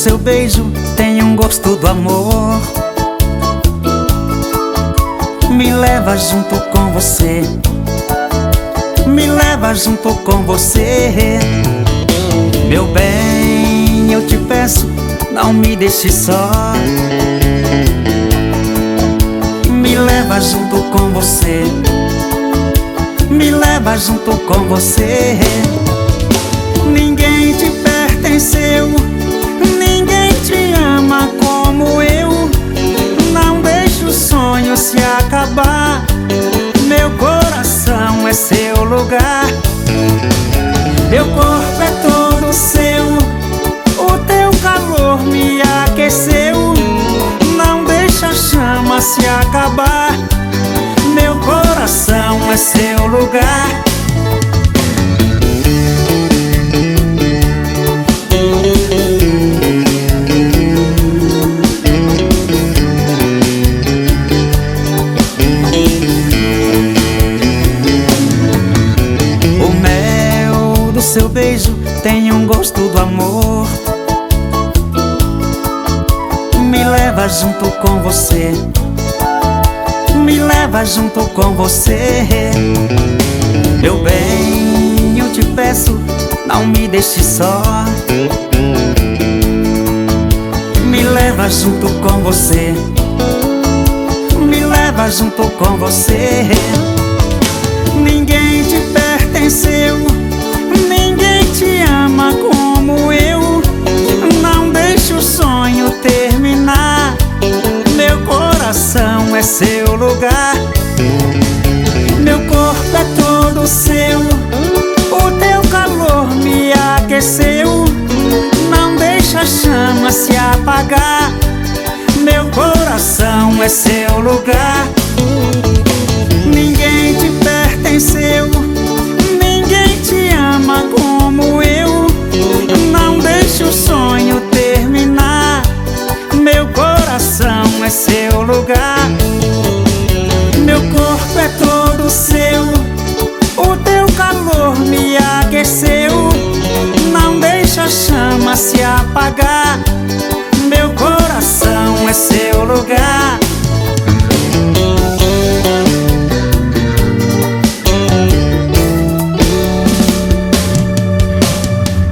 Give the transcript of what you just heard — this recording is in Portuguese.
seu beijo tem um gosto do amor. Me leva junto com você, me leva junto com você. Meu bem, eu te peço, não me deixe só. Me leva junto com você, me leva junto com você. Ninguém te pertenceu, ninguém te ama como eu. Não deixe o sonho se acabar, meu coração é seu lugar. Meu corpo é todo seu, o teu calor me aqueceu. Não deixa a chama se acabar, meu coração é seu lugar. Seu beijo tem um gosto do amor. Me leva junto com você, me leva junto com você. Meu bem, eu te peço, não me deixe só. Me leva junto com você, me leva junto com você. Ninguém te pertenceu, ninguém te ama como eu. Não deixe o sonho terminar, meu coração é seu lugar. Meu corpo é todo seu, o teu calor me aqueceu. Não deixa a chama se apagar, meu coração é seu lugar. Ninguém te pertenceu, ninguém te ama como eu. Não deixe o sonho terminar, meu coração é seu lugar. Meu corpo é todo seu, o teu calor me aqueceu. Não deixe a chama se apagar, meu coração é seu lugar.